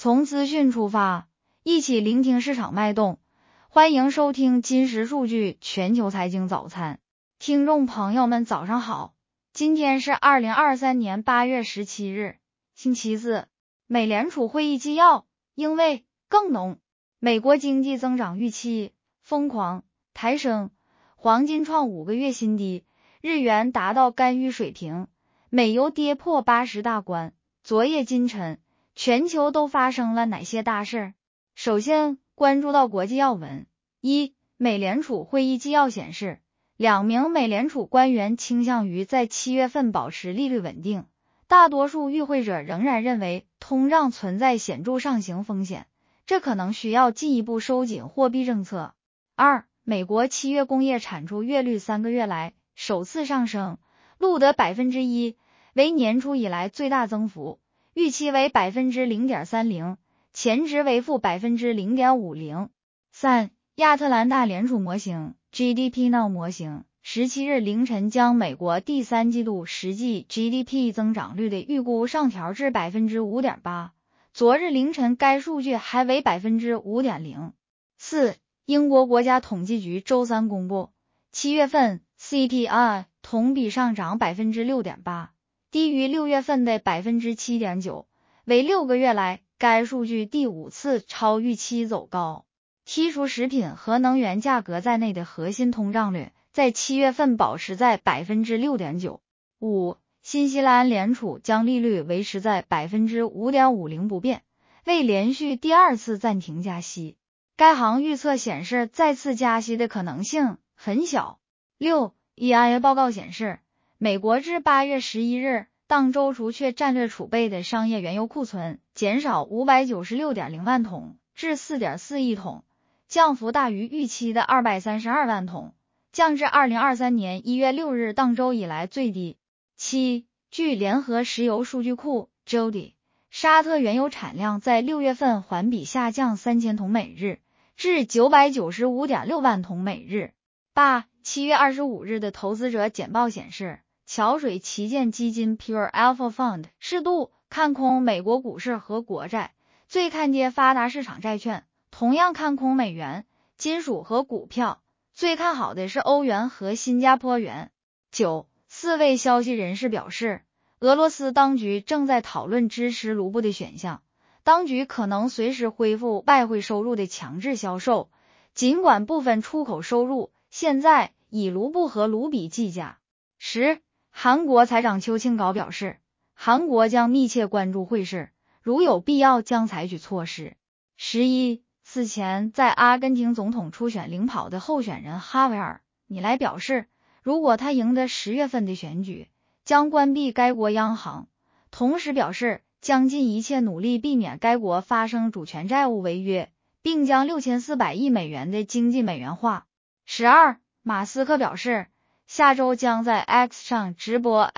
从资讯出发，一起聆听市场脉动。欢迎收听金石数据全球财经早餐。听众朋友们早上好，今天是2023年8月17日，星期四。美联储会议纪要，鹰味更浓，美国经济增长预期疯狂抬升，黄金创5个月新低，日元达到干预水平，美油跌破80大关。昨夜今晨，全球都发生了哪些大事？首先关注到国际要闻。一、美联储会议纪要显示，2名美联储官员倾向于在7月份保持利率稳定，大多数与会者仍然认为通胀存在显著上行风险，这可能需要进一步收紧货币政策。二、美国7月工业产出月率3个月来首次上升，录得 1%， 为年初以来最大增幅，预期为 0.30%， 前值为负 0.50%。三、亚特兰大联储模型 GDP Now 模型17日凌晨将美国第三季度实际 GDP 增长率的预估上调至 5.8%， 昨日凌晨该数据还为 5.0%。四、英国国家统计局周三公布7月份 CPI 同比上涨 6.8%， 低于6月份的 7.9%， 为6个月来该数据第5次超预期走高。剔除食品和能源价格在内的核心通胀率在7月份保持在 6.9%。五、新西兰联储将利率维持在 5.50% 不变，为连续第2次暂停加息。该行预测显示再次加息的可能性很小。六、EIA 报告显示，美国至8月11日当周除却战略储备的商业原油库存减少 596.0 万桶至 4.4 亿桶，降幅大于预期的232万桶，降至2023年1月6日当周以来最低。七、据联合石油数据库 JODI， 沙特原油产量在6月份环比下降3000桶每日，至 995.6 万桶每日。八、7月25日的投资者简报显示，桥水旗舰基金 Pure Alpha Fund 适度看空美国股市和国债，最看跌发达市场债券，同样看空美元、金属和股票，最看好的是欧元和新加坡元。九、4位消息人士表示，俄罗斯当局正在讨论支持卢布的选项，当局可能随时恢复外汇收入的强制销售，尽管部分出口收入现在以卢布和卢比计价。十、韩国财长邱庆高表示，韩国将密切关注汇市，如有必要将采取措施。11、此前在阿根廷总统初选领跑的候选人哈维尔·米莱表示，如果他赢得10月份的选举，将关闭该国央行，同时表示将尽一切努力避免该国发生主权债务违约，并将6400亿美元的经济美元化。12、马斯克表示，下周将在 X 上直播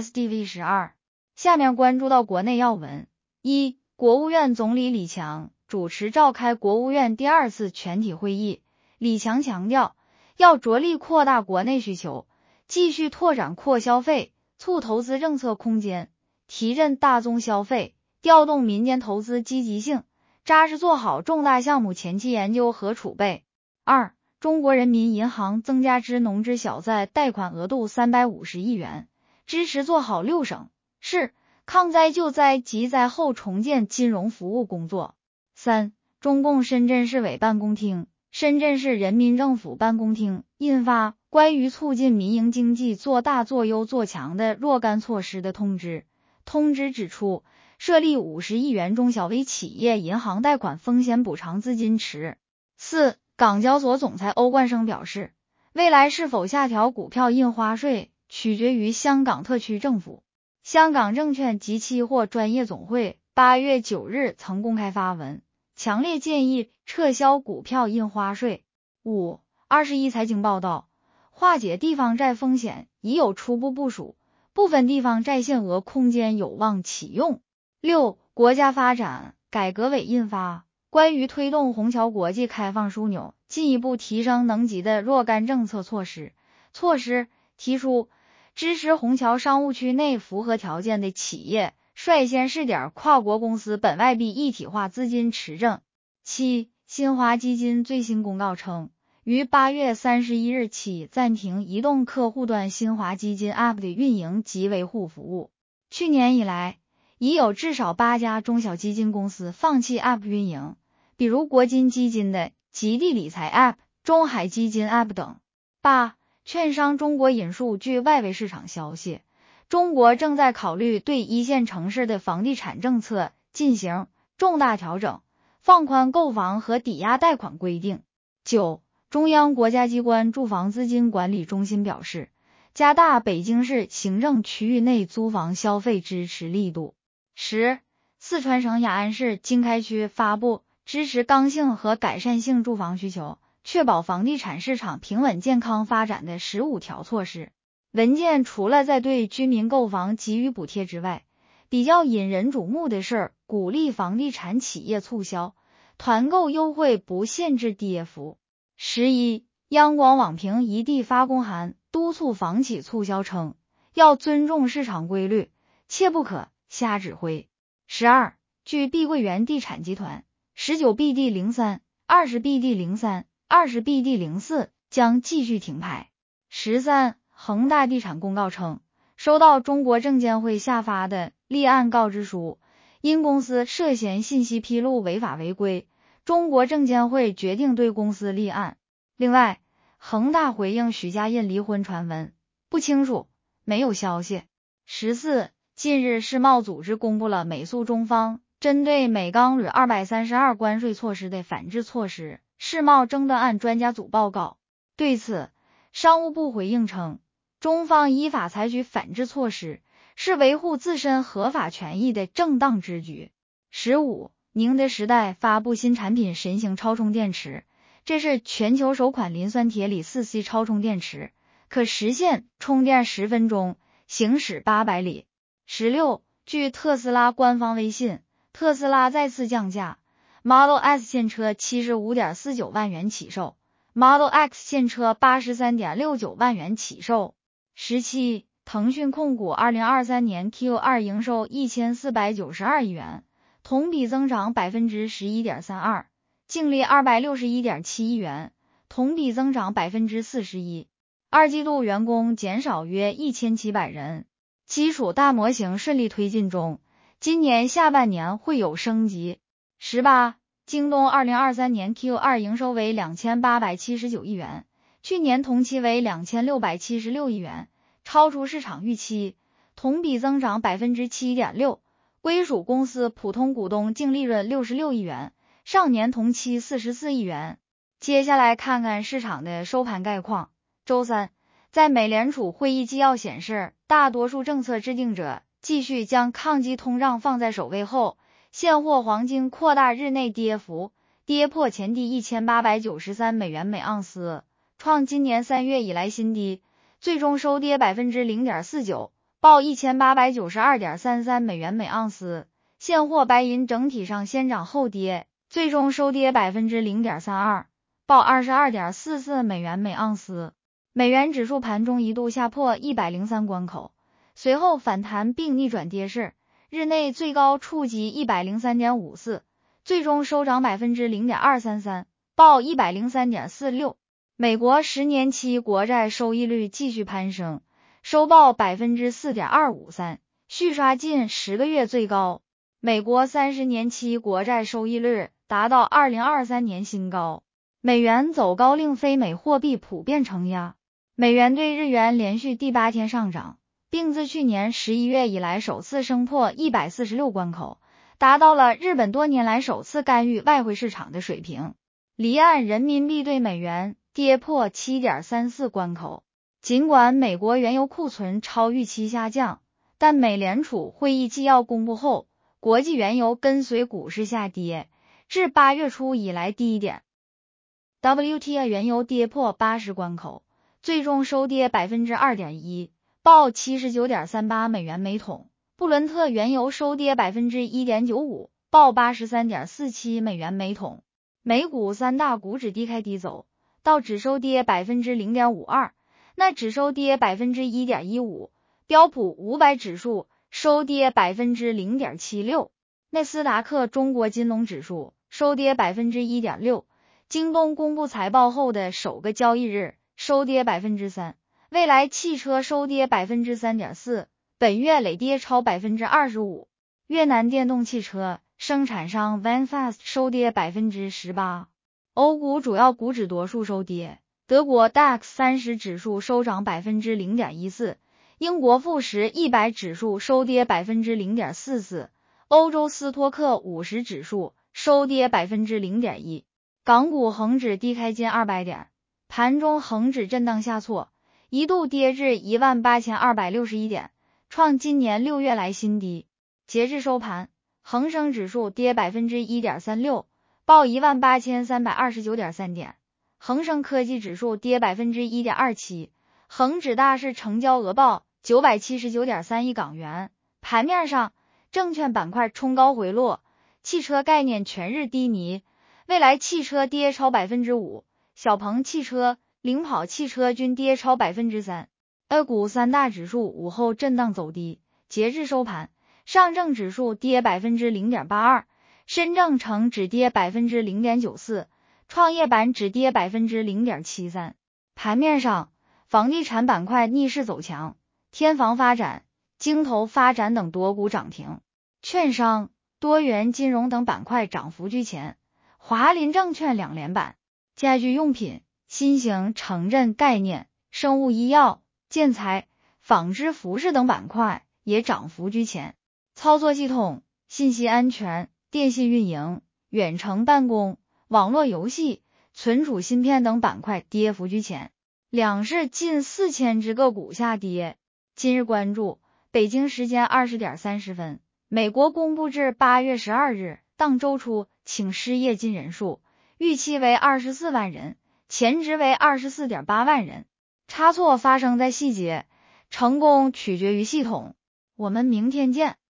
FSDV12。下面关注到国内要闻。一、国务院总理李强主持召开国务院第2次全体会议，李强强调，要着力扩大国内需求，继续拓展扩消费、促投资政策空间，提振大宗消费，调动民间投资积极性，扎实做好重大项目前期研究和储备。二、中国人民银行增加支农支小贷贷款额度350亿元，支持做好6省市抗灾救灾及灾后重建金融服务工作。三、中共深圳市委办公厅、深圳市人民政府办公厅印发关于促进民营经济做大做优做强的若干措施的通知。通知指出，设立50亿元中小微企业银行贷款风险补偿资金池。四、港交所总裁欧冠升表示，未来是否下调股票印花税取决于香港特区政府。香港证券及期货专业总会8月9日曾公开发文，强烈建议撤销股票印花税。五、21财经报道，化解地方债风险已有初步部署，部分地方债限额空间有望启用。六、国家发展改革委印发关于推动虹桥国际开放枢纽进一步提升能级的若干政策措施，提出支持虹桥商务区内符合条件的企业率先试点跨国公司本外币一体化资金持证。7. 新华基金最新公告称，于8月31日起暂停移动客户端新华基金 App 的运营及维护服务。去年以来，已有至少8家中小基金公司放弃 App 运营，比如国金基金的极地理财 App、中海基金 App 等。8. 券商中国引述据外围市场消息，中国正在考虑对一线城市的房地产政策进行重大调整，放宽购房和抵押贷款规定。9. 中央国家机关住房资金管理中心表示，加大北京市行政区域内租房消费支持力度。10. 四川省雅安市经开区发布支持刚性和改善性住房需求，确保房地产市场平稳健康发展的15条措施。文件除了在对居民购房给予补贴之外，比较引人瞩目的是鼓励房地产企业促销，团购优惠不限制跌幅。11. 央广网评一地发公函督促房企促销称，要尊重市场规律，切不可瞎指挥。12. 据碧桂园地产集团 19BD03、20BD03、20BD04 将继续停牌。13. 恒大地产公告称，收到中国证监会下发的立案告知书，因公司涉嫌信息披露违法违规，中国证监会决定对公司立案。另外，恒大回应许家印离婚传闻，不清楚，没有消息。14. 近日世贸组织公布了美诉中方针对美钢铝232关税措施的反制措施世贸争端案专家组报告。对此，商务部回应称，中方依法采取反制措施，是维护自身合法权益的正当之举。15. 宁德时代发布新产品神行超充电池，这是全球首款磷酸铁锂 4C 超充电池，可实现充电10分钟，行驶800里。16. 据特斯拉官方微信，特斯拉再次降价 ，Model S 现车 75.49 万元起售， Model X 现车 83.69 万元起售。17. 腾讯控股2023年 Q2 营收1492亿元，同比增长 11.32%， 净利261.7亿元，同比增长 41%。二季度员工减少约1700人。基础大模型顺利推进中，今年下半年会有升级。18. 京东2023年 Q2 营收为2879亿元，去年同期为2676亿元，超出市场预期，同比增长 7.6%， 归属公司普通股东净利润66亿元，上年同期44亿元。接下来看看市场的收盘概况。周三，在美联储会议纪要显示，大多数政策制定者继续将抗击通胀放在首位后，现货黄金扩大日内跌幅，跌破前低1893美元每盎司，创今年3月以来新低，最终收跌 0.49%， 报 1892.33 美元每盎司。现货白银整体上先涨后跌，最终收跌 0.32%， 报 22.44 美元每盎司。美元指数盘中一度下破103关口，随后反弹并逆转跌势，日内最高触及 103.54， 最终收涨 0.233%， 报 103.46。 美国10年期国债收益率继续攀升，收报 4.253%， 续刷近10个月最高。美国30年期国债收益率达到2023年新高。美元走高令非美货币普遍承压，美元对日元连续第8天上涨，并自去年11月以来首次升破146关口，达到了日本多年来首次干预外汇市场的水平。离岸人民币对美元跌破 7.34 关口。尽管美国原油库存超预期下降，但美联储会议纪要公布后，国际原油跟随股市下跌，至8月初以来低点。WTI 原油跌破80关口，最终收跌 2.1%， 报 79.38 美元每桶。布伦特原油收跌 1.95%， 报 83.47 美元每桶。美股三大股指低开低走，道指收跌 0.52%， 纳指收跌 1.15%， 标普500指数收跌 0.76%。纳斯达克中国金融指数收跌 1.6%。京东公布财报后的首个交易日收跌 3%。蔚来汽车收跌 3.4%， 本月累跌超 25%。越南电动汽车生产商 VinFast 收跌 18%。欧股主要股指多数收跌，德国 DAX 30指数收涨 0.14%， 英国富时100指数收跌 0.44%， 欧洲斯托克50指数收跌 0.1%。港股恒指低开近200点，盘中恒指震荡下挫，一度跌至 18,261 点，创今年6月来新低。截至收盘，恒生指数跌 1.36%， 报 18,329.3 点，恒生科技指数跌 1.27%， 恒指大市成交额报 979.3 亿港元。盘面上，证券板块冲高回落，汽车概念全日低迷，蔚来汽车跌超 5%， 小鹏汽车、领跑汽车均跌超 3%。 A 股三大指数午后震荡走低，截至收盘，上证指数跌 0.82%， 深证成指跌 0.94%， 创业板指跌 0.73%。 盘面上，房地产板块逆势走强，天房发展、京投发展等多股涨停，券商、多元金融等板块涨幅居前，华林证券2连板。家居用品、新型城镇概念、生物医药、建材、纺织服饰等板块也涨幅居前。操作系统、信息安全、电信运营、远程办公、网络游戏、存储芯片等板块跌幅居前。两市近4000只个股下跌。今日关注，北京时间20点30分，美国公布至8月12日当周初请失业金人数，预期为24万人，前值为 24.8 万人。差错发生在细节，成功取决于系统。我们明天见。